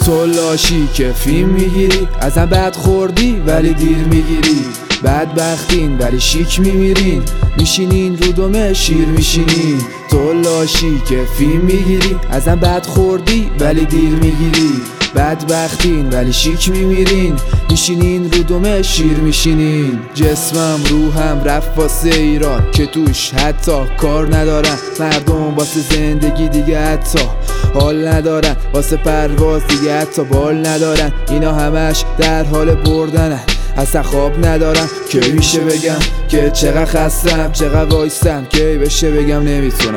تو لاشی که فیلم میگیری، ازم بد خوردی ولی دیر میگیری. بدبختین ولی شیک میمیرین، میشینین رو دم شیر میشینین. تو لاشی که فیلم میگیری، ازم بد خوردی ولی دیر میگیری. بدبختین ولی شیک میمیرین، میشینین رو دم شیر میشینین. جسمم روحم رفت واسه ایران که توش حتی کار ندارن مردم، واسه زندگی دیگه حتی حال ندارن، واسه پرواز دیگه حتی بال ندارن. اینا همش در حال بردنن، اصلا خواب ندارم که میشه بگم که چقدر خستم، چقدر وایستم که بشه بگم نمیتونم.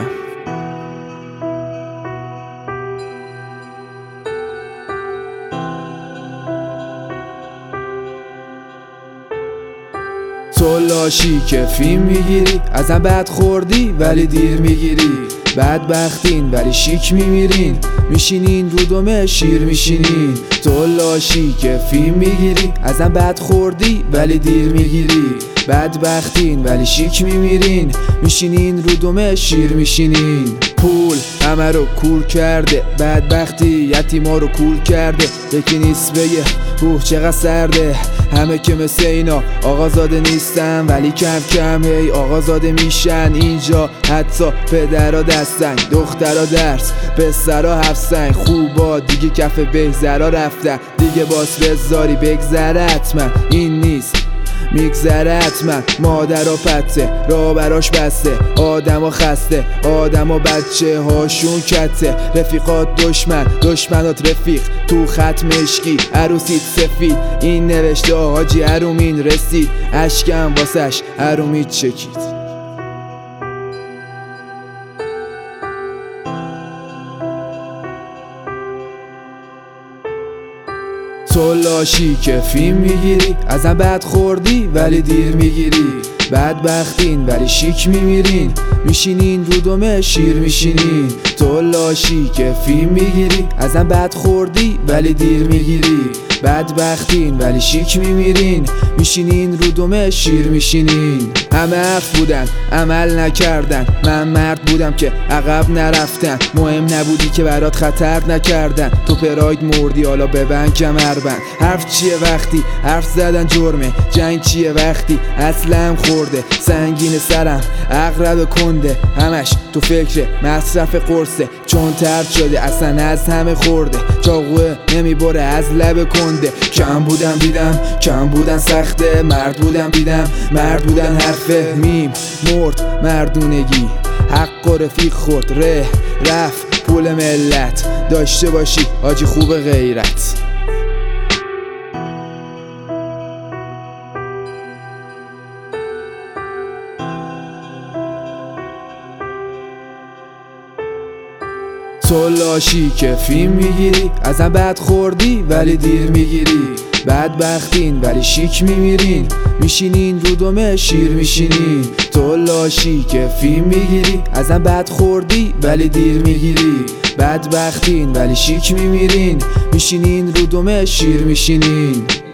تو لاشی که فیلم میگیری، ازم بد خوردی ولی دیر میگیری. بدبختین ولی شیک میمیرین، میشینین رو دم شیر میشینین. تو لاشی که فیلم میگیری، ازم بد خوردی ولی دیر میگیری. بدبختین ولی شیک میمیرین، میشینین رو دم شیر میشینین. پول همه رو کور کرده، بدبختی یتیما رو کور کرده. یکی نیست بگه چقدر سرده، همه که مثل اینا آقازاده نیستن ولی کم کم هی آقازاده میشن. اینجا حتی پدرها دستن، دخترها درس، پسرها هفت. خوبا دیگه کف بهزرا رفتن، دیگه باز بذاری بگذره حتما. این نیست میگذره حتما. مادر و پته را براش بسته، آدم و خسته، آدم و بچه هاشون کته. رفیقات دشمن، دشمنات رفیق، تو خط مشکی عروسیت سفید. این نوشته حاجی ارومین رسید، اشکم واسش ارومید چکید. تو لاشی که فیلم میگیری، ازم بد خوردی ولی دیر میگیری. بدبختین ولی شیک میمیرین، میشینین رو دم شیر میشینین. تو لاشی که فیلم میگیری، ازم بد خوردی ولی دیر میگیری. بدبختین ولی شیک میمیرین، میشینین رو دم شیر میشینین. همه حرف بودن عمل نکردن، من مرد بودم که عقب نرفتن. مهم نبودی که برات خطر نکردن، تو پراید مردی حالا ببند کمربند. حرف چیه وقتی حرف زدن جرمه، جنگ چیه وقتی اصلم خورده. سنگین سرم عقرب کنده، همش تو فکر مصرف قرصه. چون ترد شده اصلا از همه خورده، چاقوه نمیبره از لب کنده. کم بودم دیدم، کم بودن سخته. مرد بودم دیدم، مرد بودن حرفه. میم مرد مردونگی، حق و رفیق خورد، رفت پول ملت. داشته باشی حاجی خوب غیرت. تو لاشی که فیلم میگیری، ازم بد خوردی ولی دیر میگیری. بدبختین ولی شیک میمیرین، میشینین رو دم شیر میشینین. تو لاشی که فیلم میگیری، ازم بد خوردی ولی دیر میگیری. بدبختین ولی شیک میمیرین، میشینین رو دم شیر میشینین.